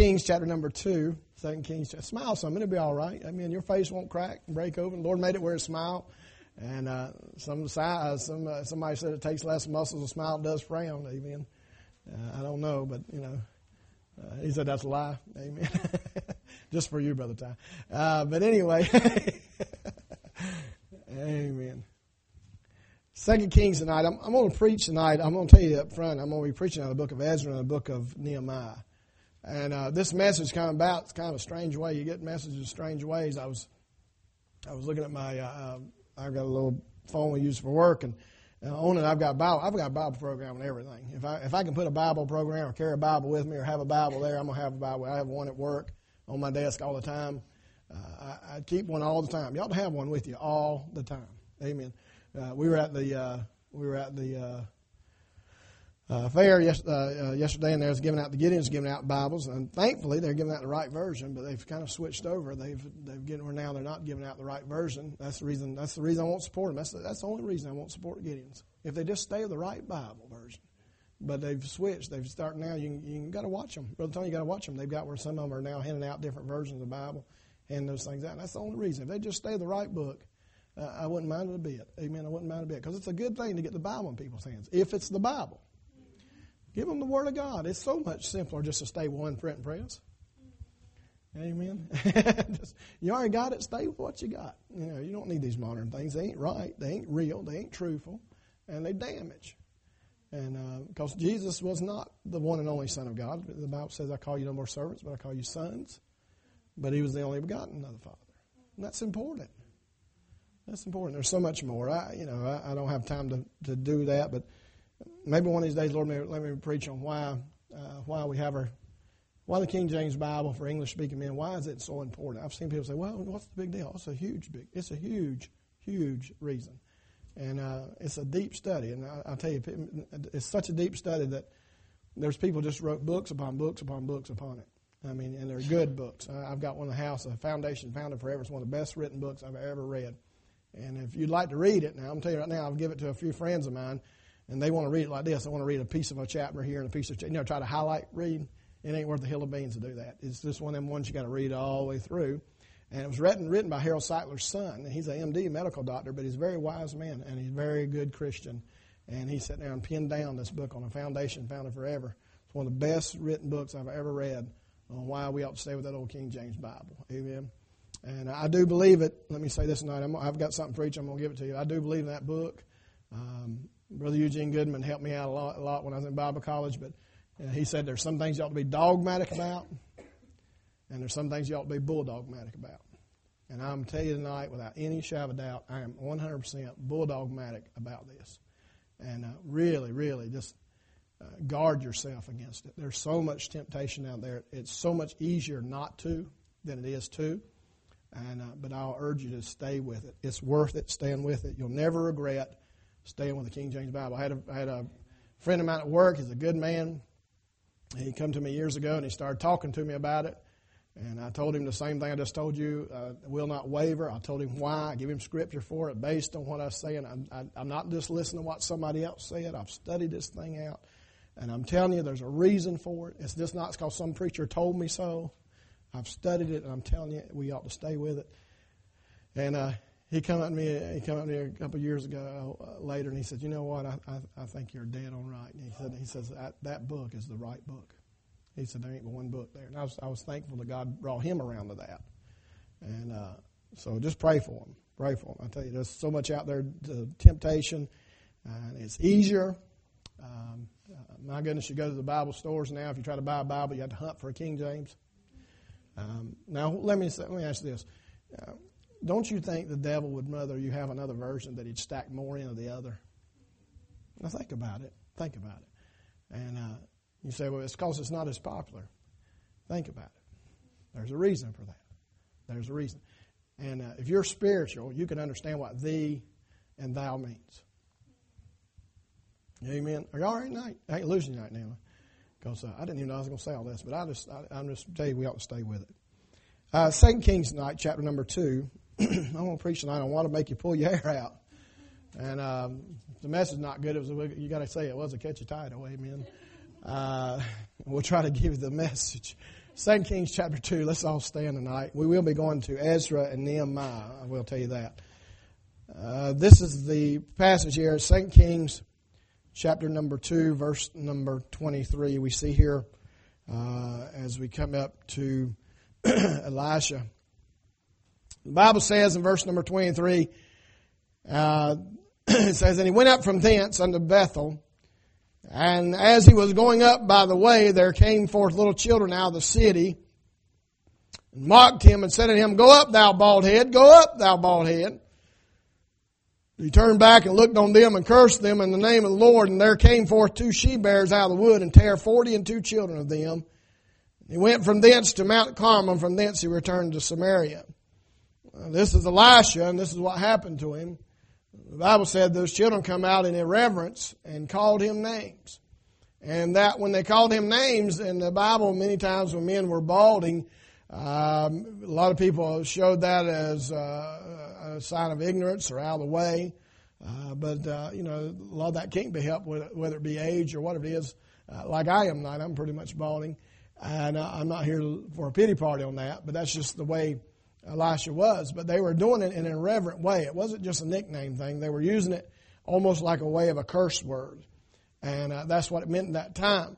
Kings chapter number 2. 2 Kings. Smile some. It'll be all right. I mean, your face won't crack and break open. The Lord made it where it smile. And somebody said it takes less muscles to smile than it does frown. Amen. I don't know, but, he said that's a lie. Amen. Just for you, Brother Ty. But anyway. Amen. 2 Kings tonight. I'm going to preach tonight. I'm going to tell you up front, I'm going to be preaching out of the book of Ezra and the book of Nehemiah. And this message kind of about, it's kind of a strange way. You get messages in strange ways. I was looking at my, I've got a little phone we use for work, and on it I've got a Bible program and everything. If I can put a Bible program or carry a Bible with me or have a Bible there, I'm going to have a Bible. I have one at work on my desk all the time. I keep one all the time. You ought to have one with you all the time. Amen. We were at the fair yesterday, and they was giving out the Gideons giving out Bibles, and thankfully they're giving out the right version, but they've kind of switched over. They've getting where now they're not giving out the right version. That's the reason I won't support them. That's the only reason I won't support Gideons. If they just stay with the right Bible version. But they've switched. They've started now. You got to watch them. Brother Tony, you got to watch them. They've got where some of them are now handing out different versions of the Bible, handing those things out. And that's the only reason. If they just stay with the right book, I wouldn't mind it a bit. Amen. I wouldn't mind it a bit, because it's a good thing to get the Bible in people's hands if it's the Bible. Give them the Word of God. It's so much simpler just to stay with one print and press. Amen. You already got it. Stay with what you got. You don't need these modern things. They ain't right. They ain't real. They ain't truthful, and they damage. And because Jesus was not the one and only Son of God. The Bible says, I call you no more servants, but I call you sons. But he was the only begotten of the Father. And that's important. That's important. There's so much more. I don't have time to do that, but maybe one of these days, Lord, let me preach on why the King James Bible for English-speaking men, why is it so important? I've seen people say, well, what's the big deal? It's a huge reason. And it's a deep study. And I'll tell you, it's such a deep study that there's people just wrote books upon books upon books upon it. I mean, and they're good books. I've got one in the house, a Foundation Founded Forever. It's one of the best written books I've ever read. And if you'd like to read it, now I'm telling you right now, I'll give it to a few friends of mine, and they want to read it like this. They want to read a piece of a chapter here and a piece of try to highlight, read. It ain't worth the hill of beans to do that. It's just one of them ones you got to read all the way through. And it was written by Harold Seidler's son. He's an MD, medical doctor, but he's a very wise man, and he's a very good Christian. And he sat down and pinned down this book on a Foundation Founded Forever. It's one of the best written books I've ever read on why we ought to stay with that old King James Bible. Amen. And I do believe it. Let me say this tonight. I've got something to preach. I'm going to give it to you. I do believe in that book. Brother Eugene Goodman helped me out a lot when I was in Bible college, but he said there's some things you ought to be dogmatic about, and there's some things you ought to be bulldogmatic about. And I'm telling you tonight, without any shadow of doubt, I am 100% bulldogmatic about this. And really just guard yourself against it. There's so much temptation out there. It's so much easier not to than it is to. But I'll urge you to stay with it. It's worth it staying with it. You'll never regret staying with the King James Bible. I had a friend of mine at work. He's a good man. He came to me years ago, and he started talking to me about it. And I told him the same thing I just told you. Will not waver. I told him why. I give him scripture for it based on what I say. And I'm not just listening to what somebody else said. I've studied this thing out. And I'm telling you, there's a reason for it. It's just not because some preacher told me so. I've studied it, and I'm telling you, we ought to stay with it. And he came up to me a couple of years ago later, and he said, you know what, I think you're dead on right. And he says that book is the right book. He said, there ain't but one book there. And I was thankful that God brought him around to that. And so just pray for him. Pray for him. I tell you, there's so much out there, the temptation, and it's easier. My goodness, you go to the Bible stores now. If you try to buy a Bible, you have to hunt for a King James. Now, let me ask this. Don't you think the devil would rather you have another version that he'd stack more into the other? Now, think about it. Think about it. And you say, well, it's because it's not as popular. Think about it. There's a reason for that. There's a reason. And if you're spiritual, you can understand what thee and thou means. Amen. Are you all right tonight? I ain't losing you right now. Because I didn't even know I was going to say all this, but I'm just tell you we ought to stay with it. 2 Kings tonight, chapter number 2. I'm going to preach tonight on why to make you pull your hair out. And the message is not good. You got to say it was a catchy title. Amen. We'll try to give you the message. 2 Kings chapter 2. Let's all stand tonight. We will be going to Ezra and Nehemiah. I will tell you that. This is the passage here, 2 Kings chapter number 2, verse number 23. We see here as we come up to Elisha. The Bible says in verse number 23, it says, "And he went up from thence unto Bethel, and as he was going up by the way, there came forth little children out of the city, and mocked him, and said unto him, Go up, thou bald head, go up, thou bald head. He turned back and looked on them and cursed them in the name of the Lord. And there came forth 2 she-bears out of the wood, and tare 42 children of them. He went from thence to Mount Carmel, and from thence he returned to Samaria." This is Elisha, and this is what happened to him. The Bible said those children come out in irreverence and called him names. And that when they called him names in the Bible, many times when men were balding, a lot of people showed that as a sign of ignorance or out of the way. But a lot of that can't be helped, whether it be age or what it is. Like I am tonight, I'm pretty much balding. And I'm not here for a pity party on that, but that's just the way Elisha was. But they were doing it in an irreverent way. It wasn't just a nickname thing. They were using it almost like a way of a curse word. And that's what it meant in that time.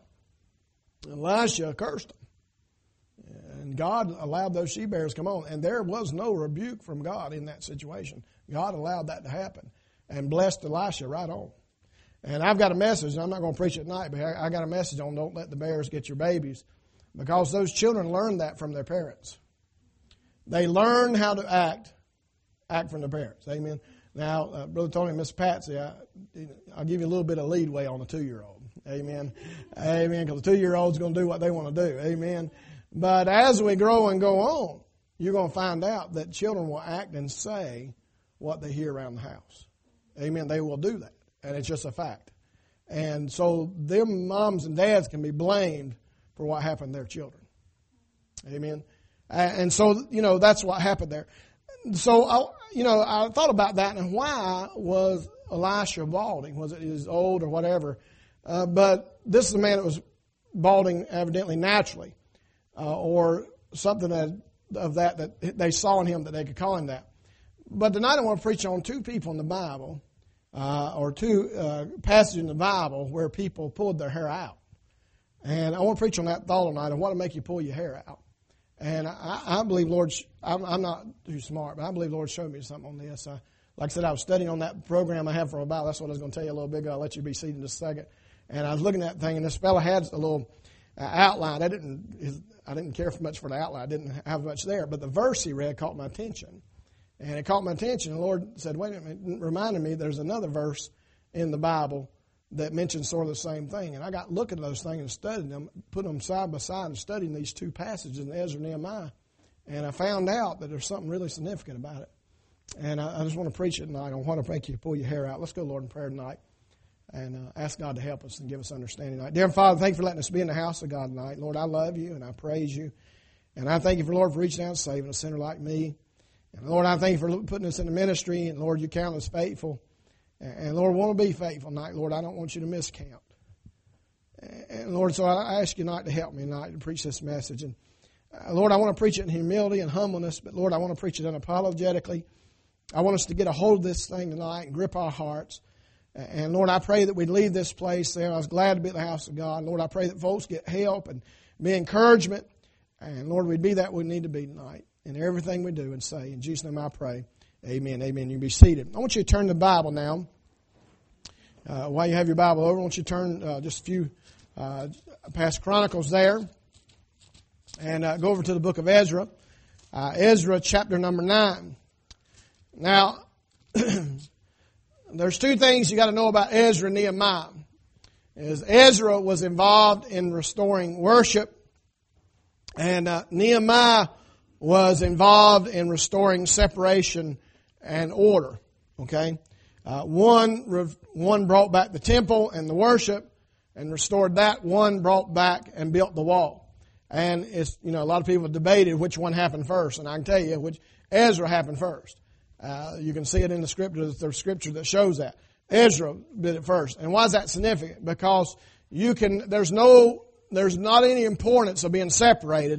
Elisha cursed them. And God allowed those she-bears to come on. And there was no rebuke from God in that situation. God allowed that to happen and blessed Elisha right on. And I've got a message, and I'm not going to preach it tonight, but I got a message on don't let the bears get your babies. Because those children learned that from their parents. They learn how to act from their parents. Amen. Now, Brother Tony and Miss Patsy, I'll give you a little bit of leadway on a 2-year-old. Amen. Amen. Because the 2-year-old's going to do what they want to do. Amen. But as we grow and go on, you're going to find out that children will act and say what they hear around the house. Amen. They will do that. And it's just a fact. And so their moms and dads can be blamed for what happened to their children. Amen. And so, that's what happened there. So, I thought about that, and why was Elisha balding? Was it his old or whatever? But this is a man that was balding evidently naturally, or something that they saw in him that they could call him that. But tonight I want to preach on 2 people in the Bible, or 2 passages in the Bible where people pulled their hair out. And I want to preach on that thought tonight, and what to make you pull your hair out. And I believe I'm not too smart, but I believe the Lord showed me something on this. Like I said, I was studying on that program I have for a while. That's what I was going to tell you a little bit ago. I'll let you be seated in just a second. And I was looking at that thing, and this fellow had a little outline. I didn't care much for the outline. I didn't have much there. But the verse he read caught my attention. And it caught my attention. And the Lord said, wait a minute, reminded me there's another verse in the Bible that mentions sort of the same thing. And I got looking at those things and studying them, put them side by side and studying these 2 passages in Ezra and Nehemiah. And I found out that there's something really significant about it. And I just want to preach it tonight on what to make you pull your hair out. Let's go, Lord, in prayer tonight and ask God to help us and give us understanding tonight. Dear Father, thank you for letting us be in the house of God tonight. Lord, I love you and I praise you. And I thank you, Lord, for reaching out and saving a sinner like me. And Lord, I thank you for putting us in the ministry. And Lord, you count us faithful. And Lord, I want to be faithful tonight. Lord, I don't want you to miscount. And Lord, so I ask you tonight to help me tonight to preach this message. And Lord, I want to preach it in humility and humbleness, but Lord, I want to preach it unapologetically. I want us to get a hold of this thing tonight and grip our hearts. And Lord, I pray that we'd leave this place there. I was glad to be at the house of God. Lord, I pray that folks get help and be encouragement. And Lord, we'd be that we need to be tonight in everything we do and say. In Jesus' name I pray. Amen. Amen. You can be seated. I want you to turn the Bible now. While you have your Bible over, I want you to turn just a few past Chronicles there and go over to the book of Ezra. Ezra chapter number 9. Now, there's 2 things you got to know about Ezra and Nehemiah. Ezra was involved in restoring worship, and Nehemiah was involved in restoring separation and order. Okay, one brought back the temple and the worship and restored that. One brought back and built the wall. And it's a lot of people debated which one happened first, and I can tell you which Ezra happened first. You can see it in the scripture. There's scripture that shows that Ezra did it first. And why is that significant? Because there's not any importance of being separated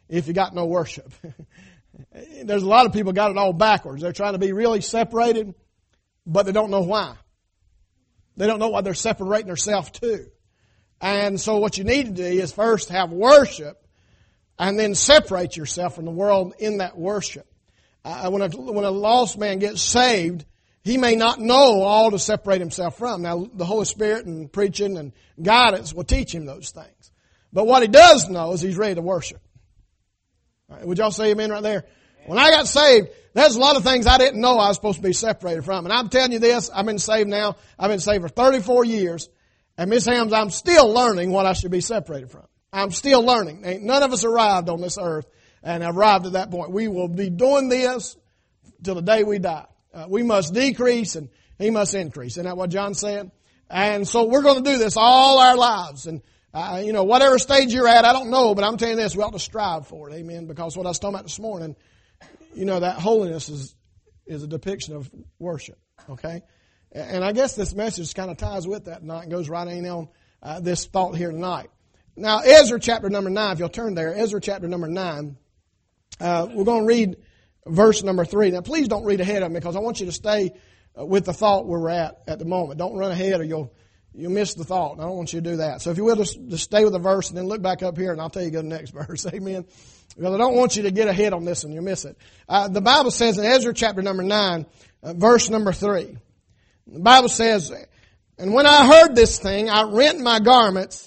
if you got no worship. There's a lot of people got it all backwards. They're trying to be really separated, but they don't know why. They don't know why they're separating themselves to. And so what you need to do is first have worship and then separate yourself from the world in that worship. When a lost man gets saved, he may not know all to separate himself from. Now, the Holy Spirit and preaching and guidance will teach him those things. But what he does know is he's ready to worship. Right, would y'all say amen right there? When I got saved, there's a lot of things I didn't know I was supposed to be separated from. And I'm telling you this, I've been saved now. I've been saved for 34 years. And Miss Hams, I'm still learning what I should be separated from. I'm still learning. Ain't none of us arrived on this earth and arrived at that point. We will be doing this till the day we die. We must decrease and He must increase. Isn't that what John said? And so we're going to do this all our lives. And, whatever stage you're at, I don't know, but I'm telling you this, we ought to strive for it. Amen. Because what I was talking about this morning, that holiness is a depiction of worship. Okay? And I guess this message kind of ties with that tonight and goes right in on this thought here tonight. Now, Ezra chapter number 9, if you'll turn there, Ezra chapter number 9, we're going to read verse number 3. Now, please don't read ahead of me because I want you to stay with the thought where we're at the moment. Don't run ahead or you'll miss the thought. And I don't want you to do that. So if you will, just stay with the verse and then look back up here and I'll tell you go to the next verse. Amen. Because I don't want you to get ahead on this and you'll miss it. The Bible says in Ezra chapter number 9, verse number 3, the Bible says, "And when I heard this thing, I rent my garment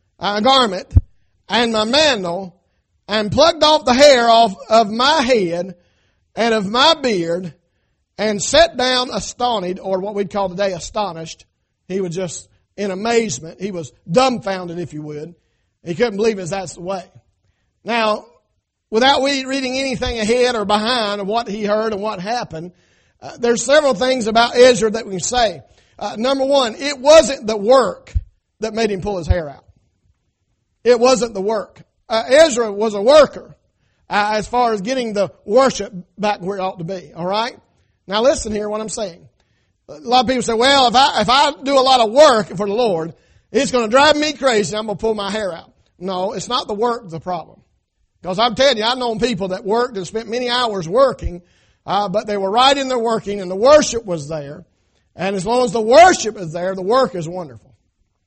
and my mantle and plucked off the hair off of my head and of my beard and sat down astonished," or what we'd call today astonished. He was just in amazement. He was dumbfounded, if you would. He couldn't believe it. That's the way. Now, without reading anything ahead or behind of what he heard and what happened, there's several things about Ezra that we can say. Number one, it wasn't the work that made him pull his hair out. It wasn't the work. Ezra was a worker as far as getting the worship back where it ought to be. All right? Now listen here what I'm saying. A lot of people say, well, if I do a lot of work for the Lord, it's going to drive me crazy. I'm going to pull my hair out. No, it's not the work that's the problem. Because I'm telling you, I've known people that worked and spent many hours working, but they were right in their working and the worship was there. And as long as the worship is there, the work is wonderful.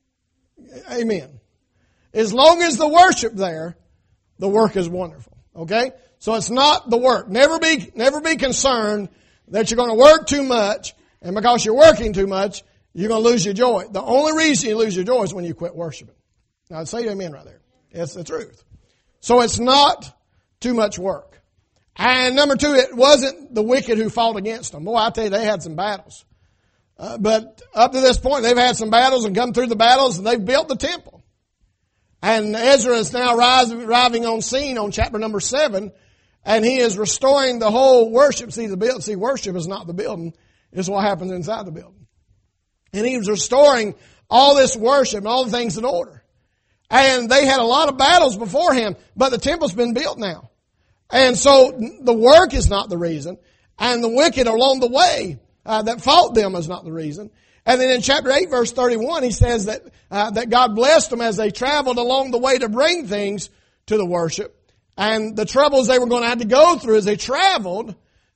Amen. As long as the worship there, the work is wonderful. Okay? So it's not the work. Never be concerned that you're going to work too much, and because you're working too much, you're going to lose your joy. The only reason you lose your joy is when you quit worshiping. Now say amen right there. It's the truth. So it's not too much work. And number two, it wasn't the wicked who fought against them. Boy, I tell you, they had some battles. But up to this point, they've had some battles and come through the battles and they've built the temple. And Ezra is now arriving on scene on chapter number 7, and he is restoring the whole worship. See, worship is not the building. It's what happens inside the building. And he was restoring all this worship and all the things in order. And they had a lot of battles before him, but the temple's been built now. And so the work is not the reason, and the wicked along the way that fought them is not the reason. And then in chapter 8, verse 31, he says that God blessed them as they traveled along the way to bring things to the worship. And the troubles they were going to have to go through as they traveled,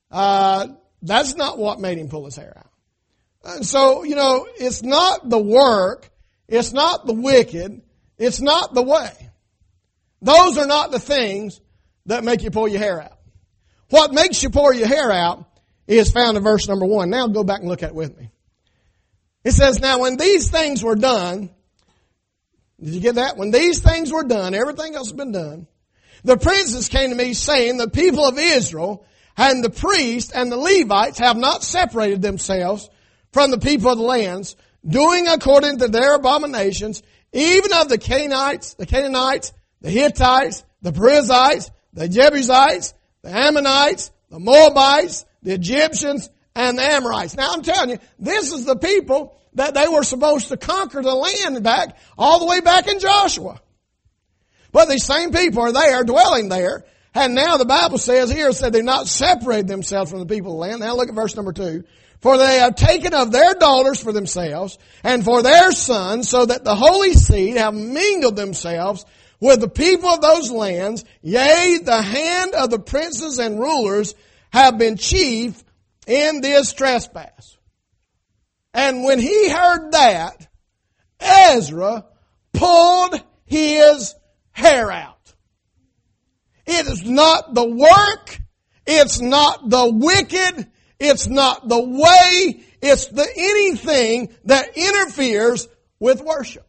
that's not what made him pull his hair out. And so, it's not the work, it's not the wicked, it's not the way. Those are not the things that make you pull your hair out. What makes you pull your hair out is found in verse number 1. Now go back and look at it with me. It says, "Now when these things were done," did you get that? When these things were done, everything else has been done, "the princes came to me saying, the people of Israel and the priests and the Levites have not separated themselves from the people of the lands, doing according to their abominations, even of the Canaanites, the Hittites, the Perizzites, the Jebusites, the Ammonites, the Moabites, the Egyptians, and the Amorites." Now I'm telling you, this is the people that they were supposed to conquer the land back, all the way back in Joshua. But these same people are there, dwelling there, and now the Bible says here, said they've not separated themselves from the people of the land. Now look at verse number 2. "For they have taken of their daughters for themselves, and for their sons, so that the holy seed have mingled themselves with the people of those lands, yea, the hand of the princes and rulers have been chief in this trespass. And when he heard that, Ezra pulled his hair out. It is not the work, it's not the wicked, it's not the way, it's the anything that interferes with worship.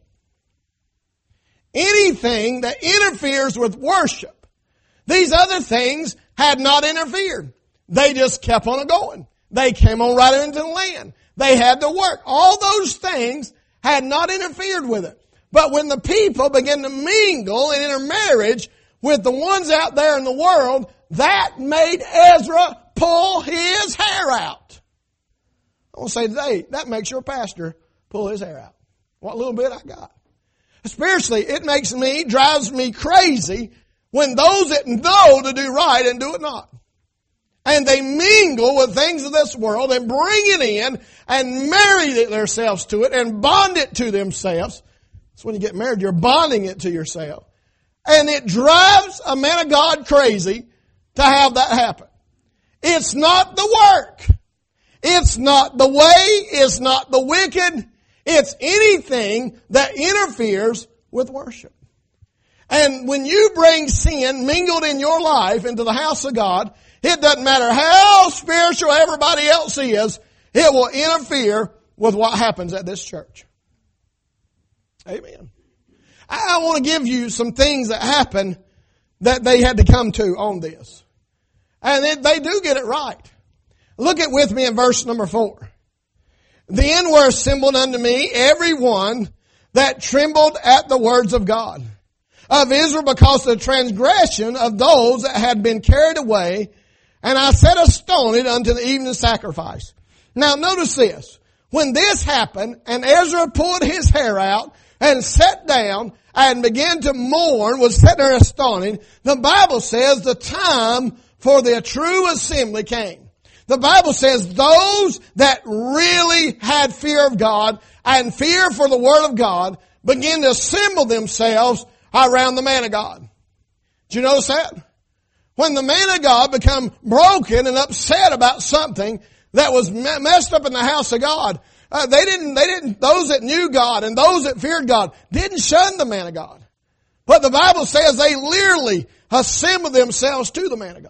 Anything that interferes with worship. These other things had not interfered. They just kept on going. They came on right into the land. They had to work. All those things had not interfered with it. But when the people began to mingle and intermarriage with the ones out there in the world, that made Ezra pull his hair out. I want to say today, that makes your pastor pull his hair out. What little bit I got. Spiritually, it drives me crazy when those that know to do right and do it not. And they mingle with things of this world and bring it in and marry themselves to it and bond it to themselves. That's when you get married, you're bonding it to yourself. And it drives a man of God crazy to have that happen. It's not the work. It's not the way. It's not the wicked. It's anything that interferes with worship. And when you bring sin mingled in your life into the house of God, it doesn't matter how spiritual everybody else is, it will interfere with what happens at this church. Amen. I want to give you some things that happened that they had to come to on this. And they do get it right. Look at with me in verse number 4. Then were assembled unto me every one that trembled at the words of God of Israel, because of the transgression of those that had been carried away, and I set a stone unto the evening sacrifice. Now notice this. When this happened, and Ezra pulled his hair out and sat down and began to mourn, was sitting there astonished, the Bible says the time for the true assembly came. The Bible says those that really had fear of God and fear for the Word of God began to assemble themselves around the man of God. Did you notice that? When the man of God become broken and upset about something that was messed up in the house of God, those that knew God and those that feared God didn't shun the man of God. But the Bible says they literally assembled themselves to the man of God.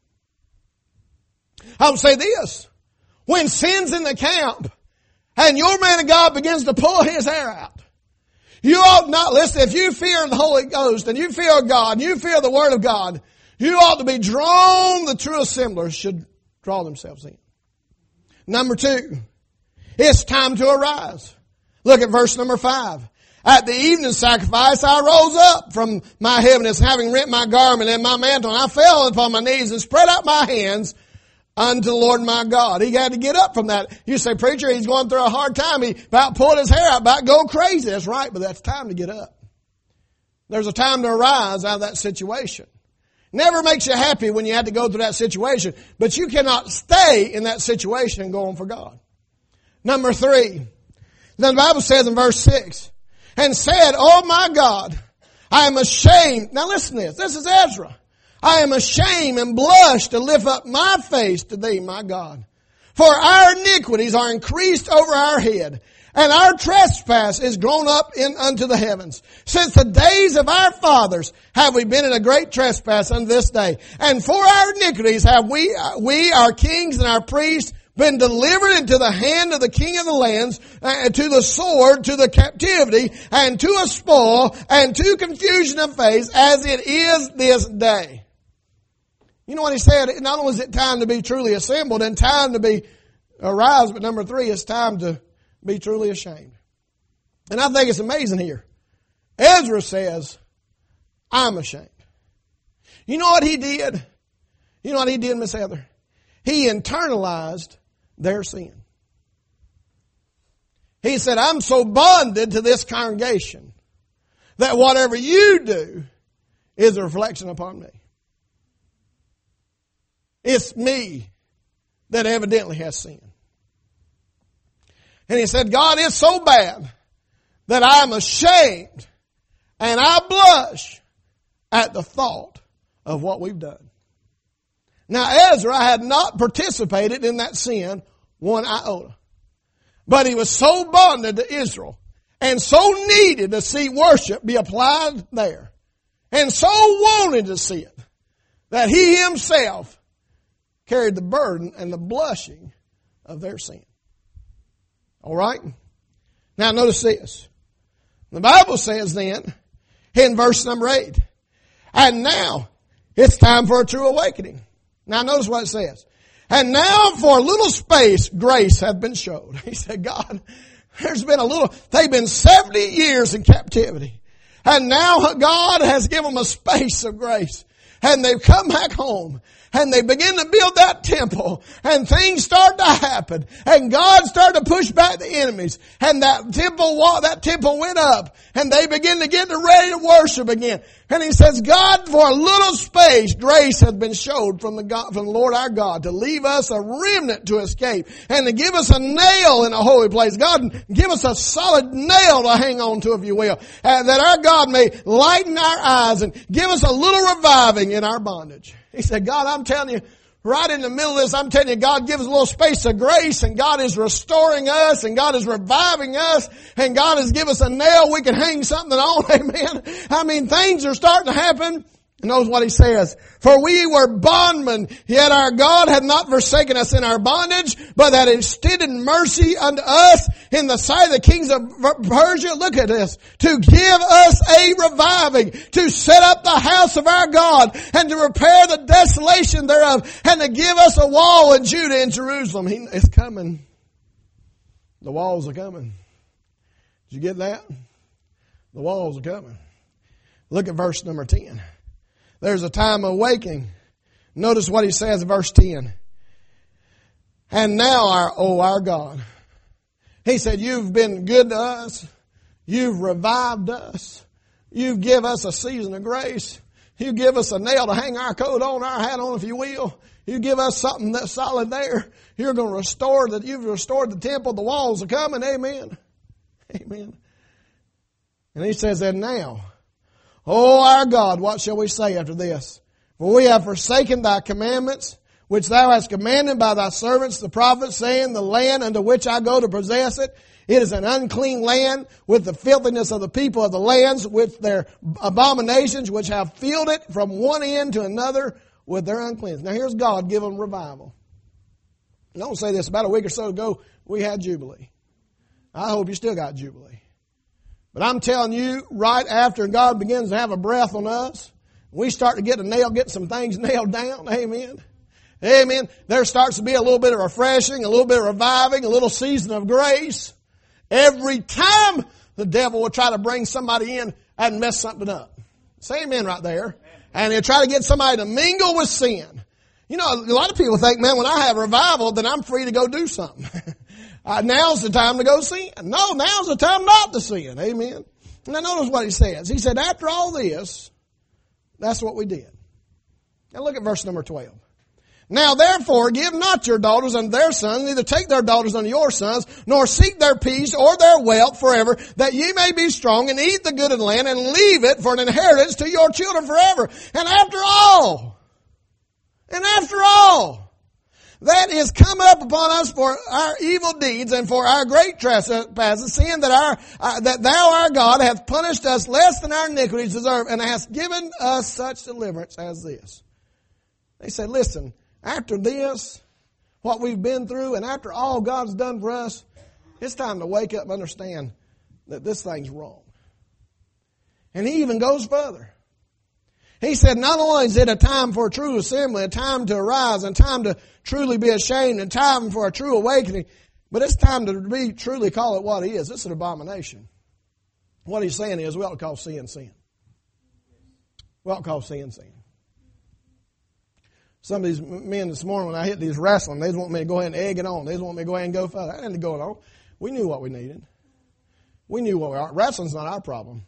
I would say this. When sin's in the camp and your man of God begins to pull his hair out, you ought not listen. If you fear the Holy Ghost and you fear God and you fear the Word of God, you ought to be drawn. The true assemblers should draw themselves in. Number 2, it's time to arise. Look at verse number 5. At the evening sacrifice, I rose up from my heaviness, having rent my garment and my mantle, and I fell upon my knees and spread out my hands unto the Lord my God. He had to get up from that. You say, preacher, he's going through a hard time. He about pulled his hair out, about go crazy. That's right, but that's time to get up. There's a time to arise out of that situation. Never makes you happy when you have to go through that situation, but you cannot stay in that situation and go on for God. Number 3, then the Bible says in verse 6, and said, oh my God, I am ashamed. Now listen to this. This is Ezra. I am ashamed and blush to lift up my face to thee, my God. For our iniquities are increased over our head, and our trespass is grown up unto the heavens. Since the days of our fathers have we been in a great trespass unto this day. And for our iniquities have we, our kings and our priests, been delivered into the hand of the king of the lands, to the sword, to the captivity, and to a spoil, and to confusion of face, as it is this day. You know what he said? Not only is it time to be truly assembled and time to be aroused, but number 3, it's time to be truly ashamed. And I think it's amazing here. Ezra says, I'm ashamed. You know what he did? You know what he did, Miss Heather? He internalized their sin. He said, I'm so bonded to this congregation that whatever you do is a reflection upon me. It's me that evidently has sinned. And he said, God, it's so bad that I'm ashamed and I blush at the thought of what we've done. Now Ezra had not participated in that sin one iota. But he was so bonded to Israel and so needed to see worship be applied there and so wanted to see it that he himself carried the burden and the blushing of their sin. All right? Now notice this. The Bible says then in verse number 8, and now it's time for a true awakening. Now notice what it says. And now for a little space, grace hath been showed. He said, God, they've been 70 years in captivity. And now God has given them a space of grace. And they've come back home. And they begin to build that temple. And things start to happen. And God started to push back the enemies. And that temple went up. And they begin to get ready to worship again. And he says, God, for a little space, grace has been showed from the Lord our God to leave us a remnant to escape and to give us a nail in a holy place. God, give us a solid nail to hang on to, if you will, and that our God may lighten our eyes and give us a little reviving in our bondage. He said, God, I'm telling you, right in the middle of this, I'm telling you, God gives us a little space of grace, and God is restoring us, and God is reviving us, and God has given us a nail we can hang something on, amen. I mean, things are starting to happen. And notice what he says. For we were bondmen, yet our God had not forsaken us in our bondage, but that extended mercy unto us in the sight of the kings of Persia. Look at this. To give us a reviving, to set up the house of our God, and to repair the desolation thereof, and to give us a wall in Judah and Jerusalem. It's coming. The walls are coming. Did you get that? The walls are coming. Look at verse number 10. There's a time of awakening. Notice what he says in verse 10. And now our God. He said, you've been good to us. You've revived us. You've given us a season of grace. You give us a nail to hang our coat on, our hat on, if you will. You give us something that's solid there. You're going to restore that. You've restored the temple. The walls are coming. Amen. Amen. And he says, and now, O our God, what shall we say after this? For we have forsaken thy commandments, which thou hast commanded by thy servants the prophets, saying, the land unto which I go to possess it, it is an unclean land, with the filthiness of the people of the lands, with their abominations, which have filled it from one end to another with their uncleanness. Now here's God giving revival. Don't say this. About a week or so ago, we had Jubilee. I hope you still got Jubilee. But I'm telling you, right after God begins to have a breath on us, we start to get some things nailed down. Amen. Amen. There starts to be a little bit of refreshing, a little bit of reviving, a little season of grace. Every time the devil will try to bring somebody in and mess something up. Say amen right there. And he'll try to get somebody to mingle with sin. You know, a lot of people think, man, when I have revival, then I'm free to go do something. Now's the time to go sin. No, now's the time not to sin. Amen. Now notice what he says. He said, after all this, that's what we did. Now look at verse number 12. Now therefore give not your daughters unto their sons, neither take their daughters unto your sons, nor seek their peace or their wealth forever, that ye may be strong and eat the good of the land and leave it for an inheritance to your children forever. And after all, that is come up upon us for our evil deeds and for our great trespasses, seeing that that thou, our God, hath punished us less than our iniquities deserve, and hast given us such deliverance as this. They said, listen, after this, what we've been through, and after all God's done for us, it's time to wake up and understand that this thing's wrong. And he even goes further. He said, not only is it a time for a true assembly, a time to arise, and time to truly be ashamed, and time for a true awakening, but it's time to truly call it what it is. It's an abomination. What he's saying is, we ought to call sin, sin. We ought to call sin, sin. Some of these men this morning, when I hit these wrestling, they just want me to go ahead and egg it on. They just want me to go ahead and go further. I didn't go on. We knew what we needed. We knew what we are. Wrestling's not our problem.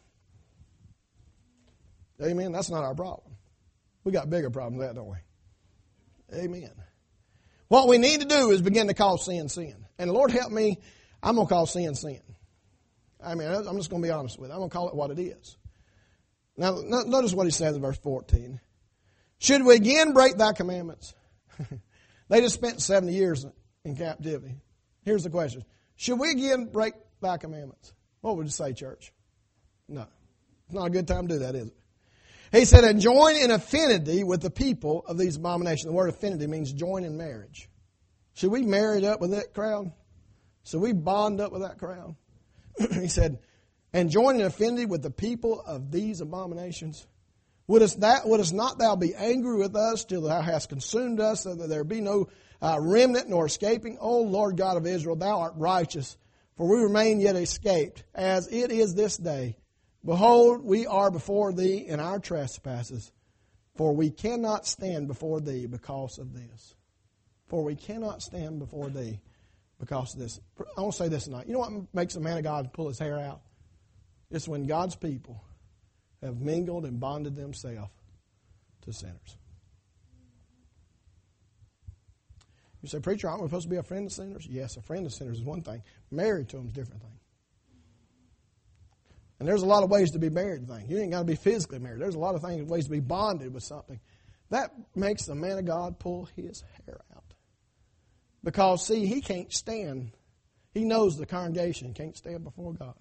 Amen. That's not our problem. We got bigger problems than that, don't we? Amen. What we need to do is begin to call sin, sin. And Lord help me, I'm going to call sin, sin. I mean, I'm just going to be honest with you. I'm going to call it what it is. Now, notice what he says in verse 14. Should we again break thy commandments? They just spent 70 years in captivity. Here's the question. Should we again break thy commandments? What would you say, church? No. It's not a good time to do that, is it? He said, and join in affinity with the people of these abominations. The word affinity means join in marriage. Should we marry up with that crowd? Should we bond up with that crowd? He said, and join in affinity with the people of these abominations. Wouldst not thou be angry with us till thou hast consumed us, so that there be no remnant nor escaping? O Lord God of Israel, thou art righteous, for we remain yet escaped, as it is this day. Behold, we are before thee in our trespasses, for we cannot stand before thee because of this. For we cannot stand before thee because of this. I want to say this tonight. You know what makes a man of God pull his hair out? It's when God's people have mingled and bonded themselves to sinners. You say, preacher, aren't we supposed to be a friend of sinners? Yes, a friend of sinners is one thing. Married to them is a different thing. And there's a lot of ways to be married to things. You ain't got to be physically married. There's a lot of ways to be bonded with something. That makes the man of God pull his hair out. Because, see, he can't stand. He knows the congregation can't stand before God.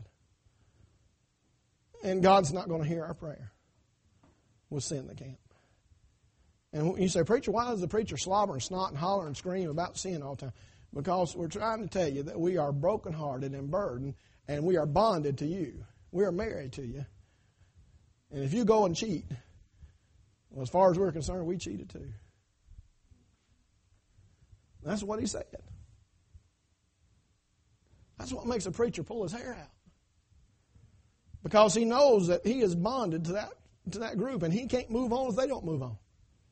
And God's not going to hear our prayer with sin in the camp. And you say, preacher, why does the preacher slobber and snot and holler and scream about sin all the time? Because we're trying to tell you that we are brokenhearted and burdened, and we are bonded to you. We are married to you. And if you go and cheat, well, as far as we're concerned, we cheated too. That's what he said. That's what makes a preacher pull his hair out. Because he knows that he is bonded to that group, and he can't move on if they don't move on.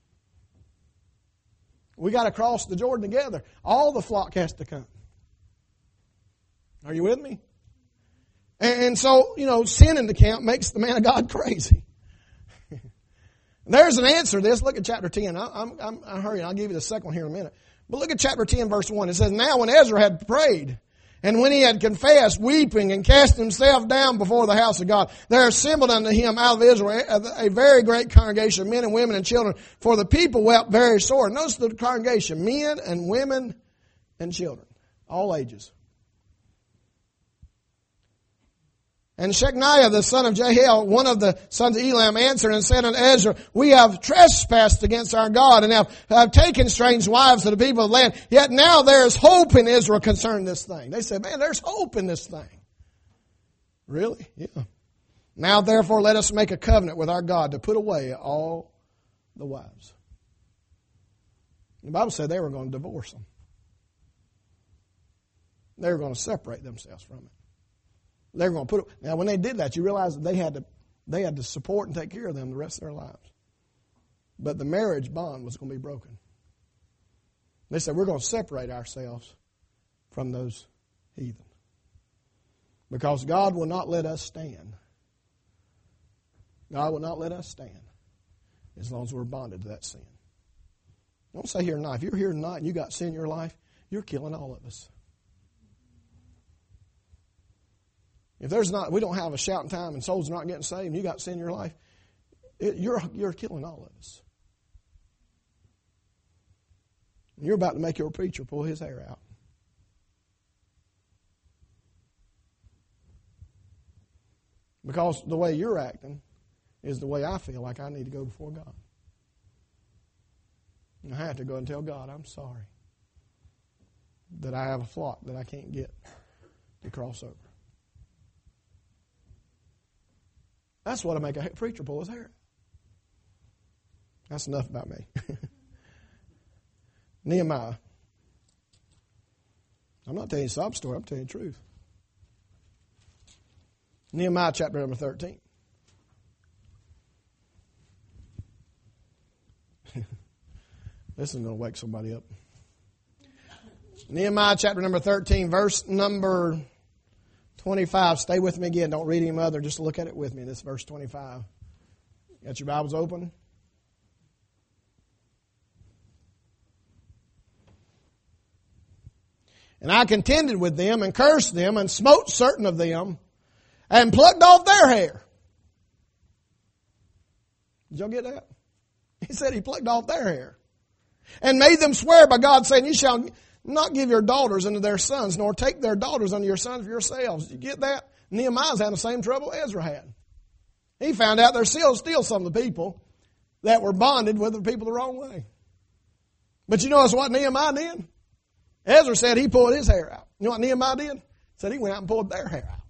We got to cross the Jordan together. All the flock has to come. Are you with me? And so, sin in the camp makes the man of God crazy. There's an answer to this. Look at chapter 10. I'm hurrying. I'll give you the second one here in a minute. But look at chapter 10, verse 1. It says, now when Ezra had prayed, and when he had confessed, weeping, and cast himself down before the house of God, there assembled unto him out of Israel a very great congregation of men and women and children, for the people wept very sore. Notice the congregation, men and women and children, all ages. And Shechaniah, the son of Jehiel, one of the sons of Elam, answered and said unto Ezra, we have trespassed against our God, and have taken strange wives of the people of the land. Yet now there is hope in Israel concerning this thing. They said, man, there's hope in this thing. Really? Yeah. Now therefore let us make a covenant with our God to put away all the wives. The Bible said they were going to divorce them. They were going to separate themselves from it. They were going to put it. Now, when they did that, you realize that they had to support and take care of them the rest of their lives. But the marriage bond was going to be broken. They said, we're going to separate ourselves from those heathen. Because God will not let us stand. God will not let us stand as long as we're bonded to that sin. Don't say here tonight. If you're here tonight and you got sin in your life, you're killing all of us. If we don't have a shouting time and souls are not getting saved and you got sin in your life, you're killing all of us. And you're about to make your preacher pull his hair out. Because the way you're acting is the way I feel like I need to go before God. And I have to go and tell God, I'm sorry that I have a flock that I can't get to cross over. That's what I make a preacher pull his hair. That's enough about me. Nehemiah. I'm not telling you a sob story. I'm telling you the truth. Nehemiah chapter number 13. This is going to wake somebody up. Nehemiah chapter number 13, verse number 25. Stay with me again. Don't read any other. Just look at it with me. This is verse 25. Got your Bibles open? And I contended with them and cursed them and smote certain of them and plucked off their hair. Did y'all get that? He said he plucked off their hair. And made them swear by God, saying, you shall not give your daughters unto their sons, nor take their daughters unto your sons for yourselves. Did you get that? Nehemiah's had the same trouble Ezra had. He found out there's still some of the people that were bonded with the people the wrong way. But you notice what Nehemiah did? Ezra said he pulled his hair out. You know what Nehemiah did? Said he went out and pulled their hair out.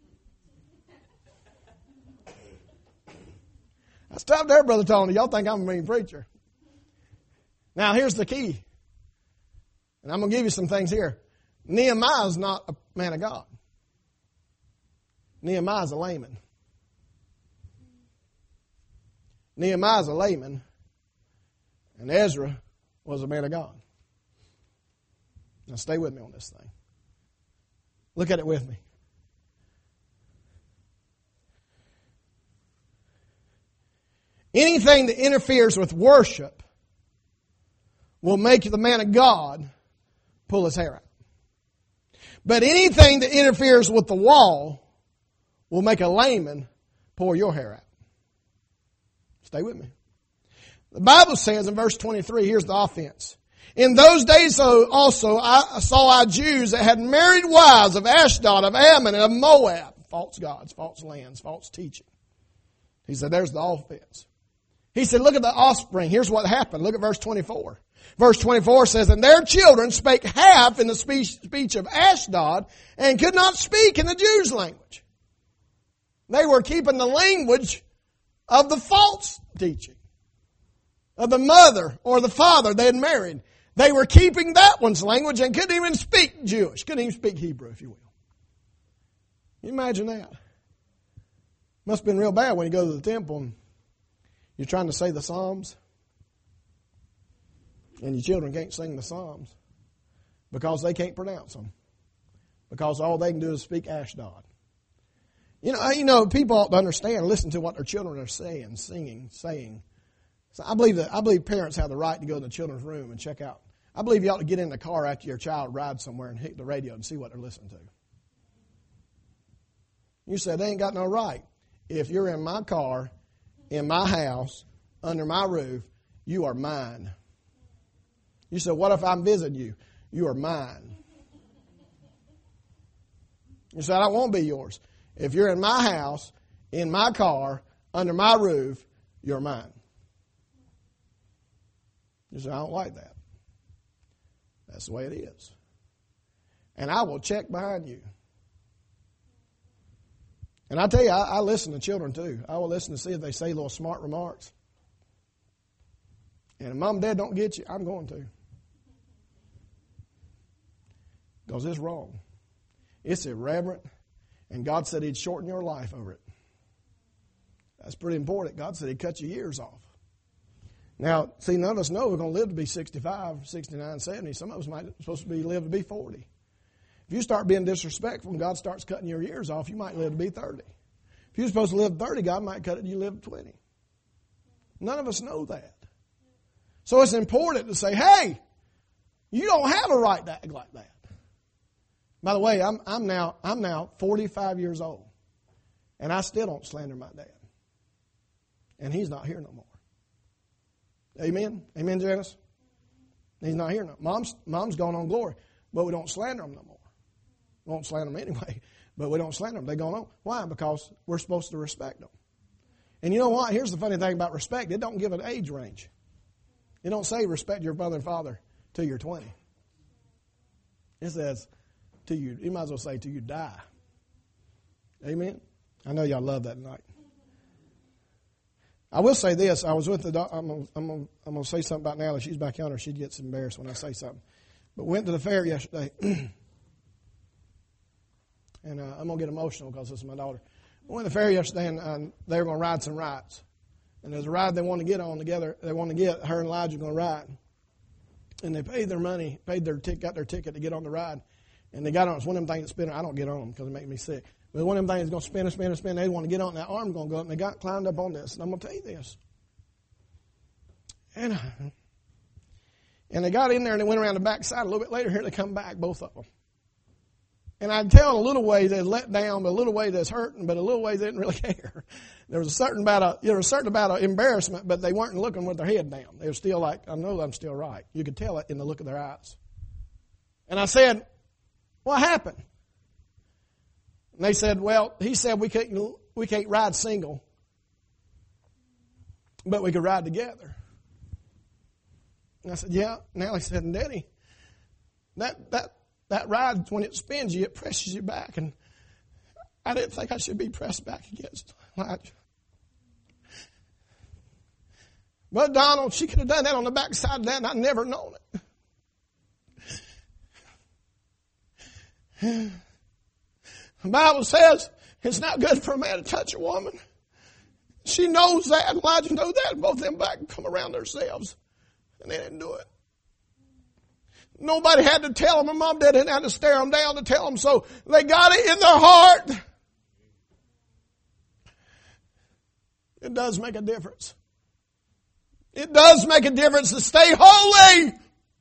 That's tough there, Brother Tony. Y'all think I'm a mean preacher. Now, here's the key. And I'm going to give you some things here. Nehemiah is not a man of God. Nehemiah is a layman. Nehemiah is a layman. And Ezra was a man of God. Now, stay with me on this thing. Look at it with me. Anything that interferes with worship will make the man of God pull his hair out. But anything that interferes with the wall will make a layman pull your hair out. Stay with me. The Bible says in verse 23, here's the offense. In those days also I saw Jews that had married wives of Ashdod, of Ammon, and of Moab. False gods, false lands, false teaching. He said, there's the offense. He said, look at the offspring. Here's what happened. Look at verse 24. Verse 24 says, and their children spake half in the speech of Ashdod and could not speak in the Jews' language. They were keeping the language of the false teaching, of the mother or the father they had married. They were keeping that one's language and couldn't even speak Jewish, couldn't even speak Hebrew, if you will. Can you imagine that? Must have been real bad when you go to the temple and you're trying to say the Psalms and your children can't sing the Psalms because they can't pronounce them, because all they can do is speak Ashdod. You know, people ought to understand, listen to what their children are saying, singing, saying. So I believe parents have the right to go in the children's room and check out. I believe you ought to get in the car after your child rides somewhere and hit the radio and see what they're listening to. You said they ain't got no right. If you're in my car, in my house, under my roof, you are mine. You said, what if I'm visiting you? You are mine. You said, I won't be yours. If you're in my house, in my car, under my roof, you're mine. You say, I don't like that. That's the way it is. And I will check behind you. And I tell you, I listen to children too. I will listen to see if they say little smart remarks. And if mom and dad don't get you, I'm going to. Because it's wrong. It's irreverent. And God said He'd shorten your life over it. That's pretty important. God said He'd cut your years off. Now, see, none of us know we're going to live to be 65, 69, 70. Some of us might supposed to live to be 40. If you start being disrespectful and God starts cutting your years off, you might live to be 30. If you're supposed to live 30, God might cut it and you live 20. None of us know that. So it's important to say, hey, you don't have a right to act like that. By the way, I'm now 45 years old, and I still don't slander my dad. And he's not here no more. Amen? Amen, Janice? He's not here no more. Mom's gone on glory, but we don't slander him no more. We won't slander them anyway, but we don't slander them. They're going on. Why? Because we're supposed to respect them. And you know what? Here's the funny thing about respect. It don't give an age range. It don't say respect your mother and father till you're 20. It says till you might as well say till you die. Amen? I know y'all love that tonight. I will say this. I was with the doctor. I'm going to say something about Natalie. She's back yonder. She gets embarrassed when I say something. But we went to the fair yesterday. And I'm going to get emotional because this is my daughter. We went to the fair yesterday, and they were going to ride some rides. And there's a ride they want to get on together. They want to get, her and Elijah are going to ride. And they paid their money, got their ticket to get on the ride. And they got on. It's one of them things that spin. I don't get on them because it makes me sick. But one of them things that's going to spin. They want to get on. That arm's going to go up. And they climbed up on this. And I'm going to tell you this. And they got in there and they went around the back side. A little bit later, here they come back, both of them. And I'd tell in a little way they'd let down, but a little way that's hurting, but a little way they didn't really care. There was a certain amount of embarrassment, but they weren't looking with their head down. They were still like, I know I'm still right. You could tell it in the look of their eyes. And I said, what happened? And they said, well, he said we can't ride single, but we could ride together. And I said, yeah. Now he said, Daddy, that ride, when it spins you, it presses you back. And I didn't think I should be pressed back against Elijah. But Donald, she could have done that on the backside of that, and I'd never known it. The Bible says it's not good for a man to touch a woman. She knows that. Elijah knows that. And both of them back and come around themselves. And they didn't do it. Nobody had to tell them. My mom didn't have to stare them down to tell them. So they got it in their heart. It does make a difference. It does make a difference to stay holy.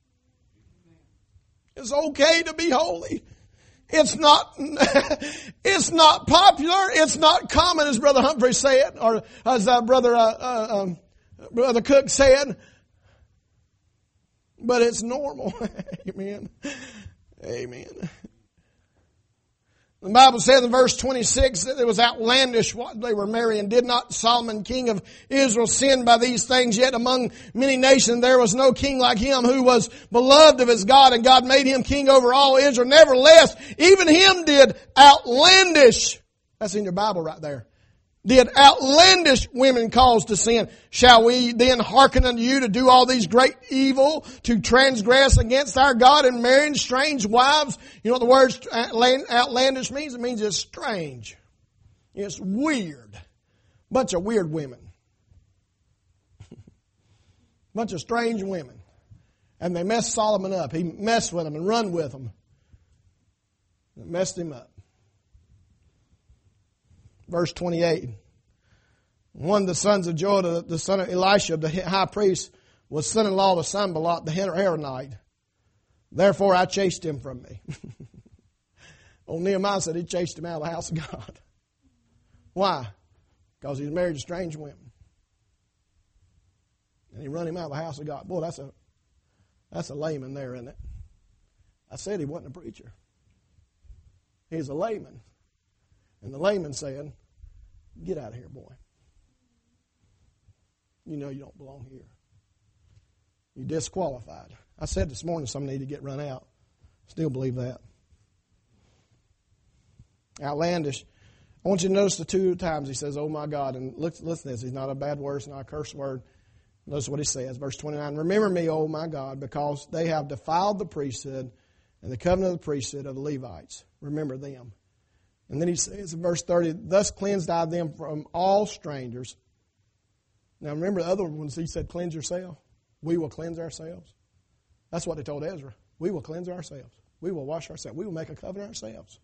It's okay to be holy. It's not popular. It's not common, as Brother Humphrey said, or as Brother Cook said. But it's normal. Amen. Amen. The Bible says in verse 26 that it was outlandish what they were marrying. Did not Solomon, king of Israel, sin by these things? Yet among many nations there was no king like him, who was beloved of his God, and God made him king over all Israel. Nevertheless, even him did outlandish, that's in your Bible right there, did outlandish women cause to sin. Shall we then hearken unto you to do all these great evil, to transgress against our God and marrying strange wives? You know what the word outlandish means? It means it's strange. It's weird. Bunch of weird women. Bunch of strange women. And they messed Solomon up. He messed with them and run with them. It messed him up. Verse 28. One of the sons of Joah, the son of Elisha, the high priest, was son-in-law to Sanballat, the Horonite. Therefore I chased him from me. Old Nehemiah said he chased him out of the house of God. Why? Because he was married to strange women. And he run him out of the house of God. Boy, that's a layman there, isn't it? I said he wasn't a preacher. He's a layman. And the layman said, get out of here, boy. You know you don't belong here. You're disqualified. I said this morning some need to get run out. Still believe that. Outlandish. I want you to notice the two times he says, oh my God. And listen to this. He's not a bad word. It's not a curse word. Notice what he says. Verse 29. Remember me, oh my God, because they have defiled the priesthood and the covenant of the priesthood of the Levites. Remember them. And then he says in verse 30, thus cleansed I them from all strangers. Now remember the other ones he said, cleanse yourself. We will cleanse ourselves. That's what they told Ezra. We will cleanse ourselves. We will wash ourselves. We will make a covenant ourselves.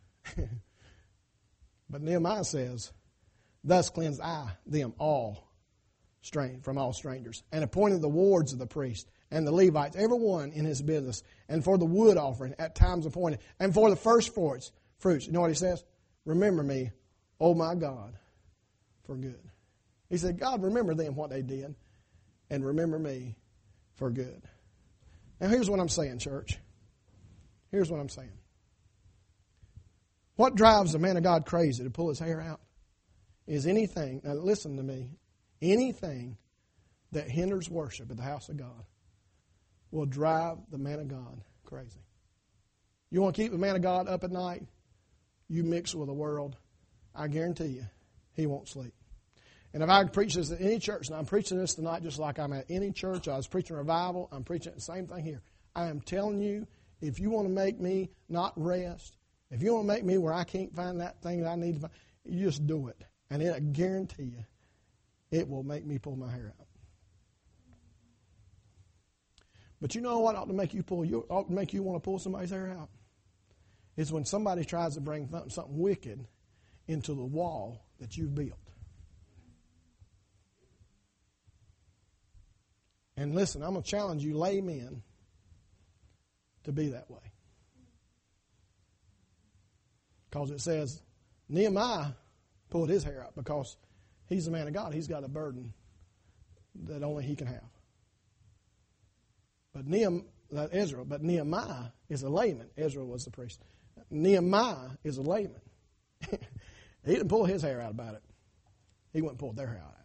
But Nehemiah says, thus cleansed I them all from all strangers, and appointed the wards of the priest and the Levites, every one in his business, and for the wood offering at times appointed, and for the first fruits. You know what he says? Remember me, oh my God, for good. He said, God, remember them, what they did, and remember me for good. Now here's what I'm saying, church. Here's what I'm saying. What drives a man of God crazy to pull his hair out is anything, now listen to me, anything that hinders worship at the house of God will drive the man of God crazy. You want to keep the man of God up at night? You mix with the world, I guarantee you, he won't sleep. And if I preach this at any church, and I'm preaching this tonight just like I'm at any church, I was preaching revival, I'm preaching the same thing here. I am telling you, if you want to make me not rest, if you want to make me where I can't find that thing that I need to find, you just do it. And I guarantee you, it will make me pull my hair out. But you know what ought to make you want to pull somebody's hair out? Is when somebody tries to bring something wicked into the wall that you've built. And listen, I'm going to challenge you laymen to be that way. Because it says Nehemiah pulled his hair out because he's a man of God. He's got a burden that only he can have. But Nehemiah is a layman. Ezra was the priest. Nehemiah is a layman. He didn't pull his hair out about it. He wouldn't pull their hair out.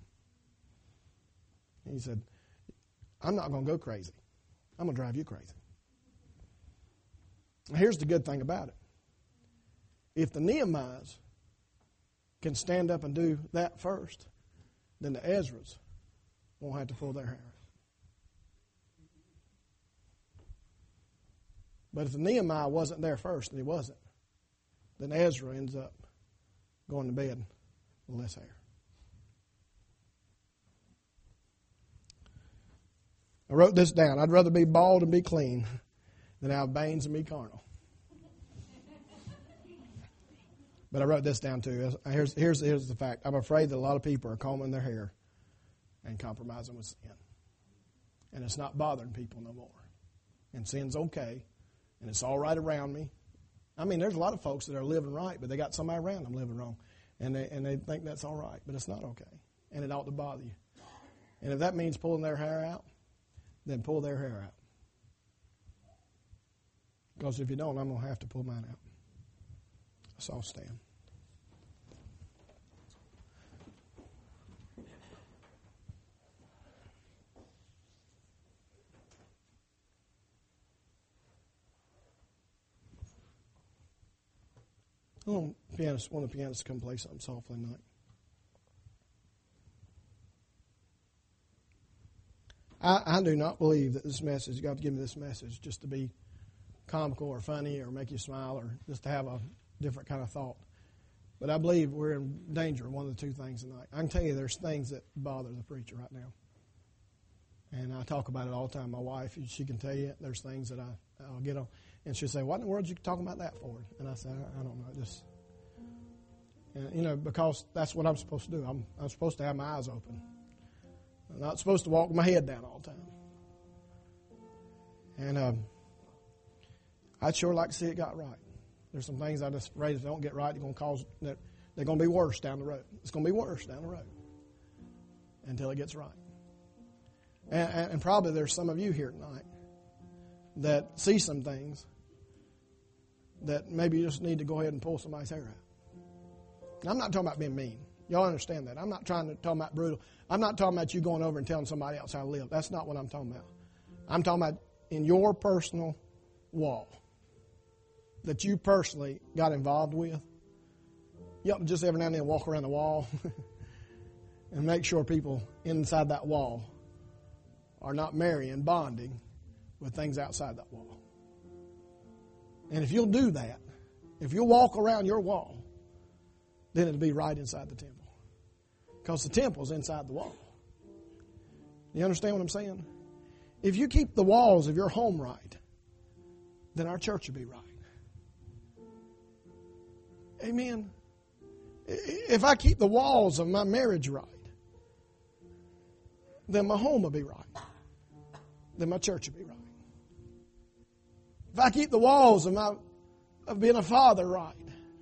He said, I'm not going to go crazy. I'm going to drive you crazy. Here's the good thing about it. If the Nehemiahs can stand up and do that first, then the Ezras won't have to pull their hair. But if the Nehemiah wasn't there first, and he wasn't, then Ezra ends up going to bed with less hair. I wrote this down. I'd rather be bald and be clean than have bangs and be carnal. But I wrote this down too. Here's the fact. I'm afraid that a lot of people are combing their hair and compromising with sin. And it's not bothering people no more. And sin's okay. And it's all right around me. I mean, there's a lot of folks that are living right, but they got somebody around them living wrong. And they think that's all right. But it's not okay. And it ought to bother you. And if that means pulling their hair out, then pull their hair out. Because if you don't, I'm going to have to pull mine out. So I'll stand. One of the pianists come play something softly tonight. I do not believe that this message, God give me this message just to be comical or funny or make you smile or just to have a different kind of thought. But I believe we're in danger of one of the two things tonight. I can tell you there's things that bother the preacher right now. And I talk about it all the time. My wife, she can tell you there's things that I'll get on. And she'll say, what in the world are you talking about that for? And I say, I don't know. Because that's what I'm supposed to do. I'm supposed to have my eyes open. I'm not supposed to walk with my head down all the time. And I'd sure like to see it got right. There's some things I just afraid if they don't get right, they're going to be worse down the road. It's going to be worse down the road until it gets right. And probably there's some of you here tonight that see some things that maybe you just need to go ahead and pull somebody's hair out. And I'm not talking about being mean. Y'all understand that. I'm not talking about brutal. I'm not talking about you going over and telling somebody else how to live. That's not what I'm talking about. I'm talking about in your personal wall that you personally got involved with. You ought to just every now and then walk around the wall and make sure people inside that wall are not marrying, bonding with things outside that wall. And if you'll do that, if you'll walk around your wall, then it'll be right inside the temple. Because the temple's inside the wall. You understand what I'm saying? If you keep the walls of your home right, then our church will be right. Amen. If I keep the walls of my marriage right, then my home will be right. Then my church will be right. If I keep the walls of being a father right,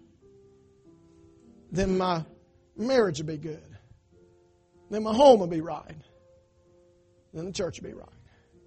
then my marriage will be good. Then my home will be right. Then the church will be right.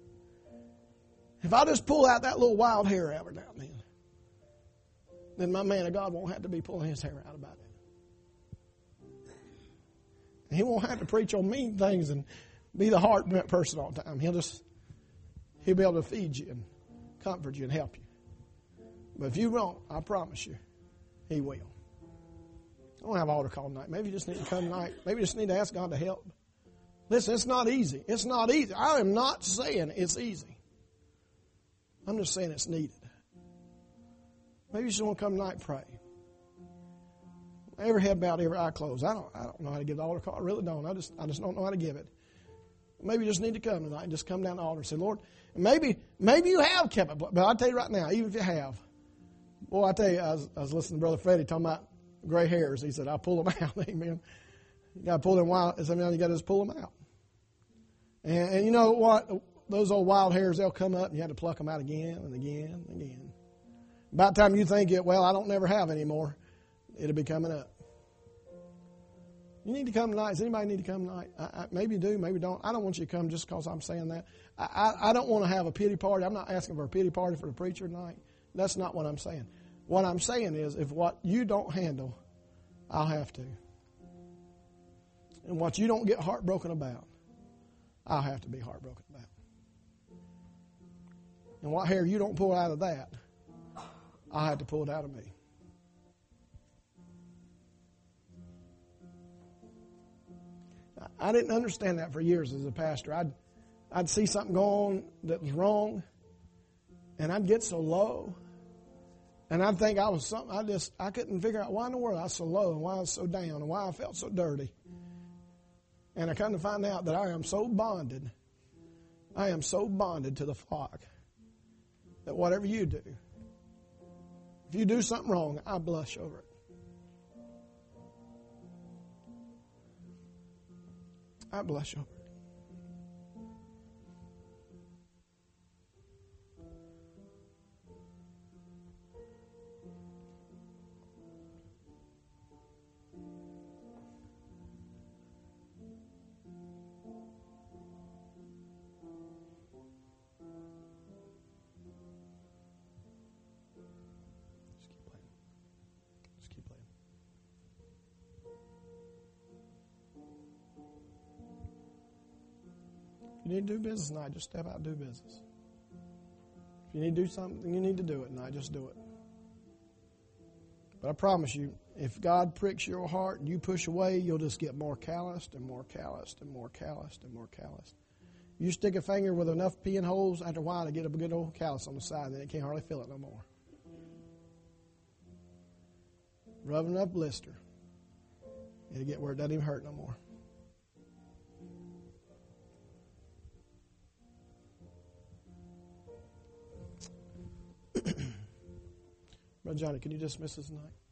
If I just pull out that little wild hair every now and then my man of God won't have to be pulling his hair out about it. And he won't have to preach on mean things and be the hard person all the time. He'll be able to feed you and comfort you and help you. But if you won't, I promise you, he will. I don't have altar call tonight. Maybe you just need to come tonight. Maybe you just need to ask God to help. Listen, it's not easy. It's not easy. I am not saying it's easy. I'm just saying it's needed. Maybe you just want to come tonight and pray. Every head bowed, every eye closed. I don't know how to give the altar call. I really don't. I just don't know how to give it. Maybe you just need to come tonight and just come down the altar and say, Lord, maybe you have kept it. But I'll tell you right now, even if you have, boy, I tell you, I was listening to Brother Freddie talking about gray hairs. He said, I'll pull them out. Amen. You got to pull them wild. Sometimes you got to just pull them out. And you know what? Those old wild hairs, they'll come up and you have to pluck them out again and again and again. About the time you think it, well, I don't never have any more, it'll be coming up. You need to come tonight. Does anybody need to come tonight? Maybe you do, maybe don't. I don't want you to come just because I'm saying that. I don't want to have a pity party. I'm not asking for a pity party for the preacher tonight. That's not what I'm saying. What I'm saying is, if what you don't handle, I'll have to. And what you don't get heartbroken about, I'll have to be heartbroken about. And what hair you don't pull out of that, I'll have to pull it out of me. I didn't understand that for years as a pastor. I'd see something go on that was wrong, and I'd get so low, and I'd think I was something. I couldn't figure out why in the world I was so low, and why I was so down, and why I felt so dirty. And I come to find out that I am so bonded. I am so bonded to the flock that whatever you do, if you do something wrong, I blush over it. I blush over it. Just keep playing. If you need to do business tonight, just step out and do business. If you need to do something, you need to do it tonight, just do it. But I promise you, if God pricks your heart and you push away, you'll just get more calloused and more calloused and more calloused and more calloused. You stick a finger with enough pinholes, after a while to get a good old callus on the side, and then it can't hardly feel it no more. Rub enough blister, it'll get where it doesn't even hurt no more. Brother Johnny, can you dismiss us tonight?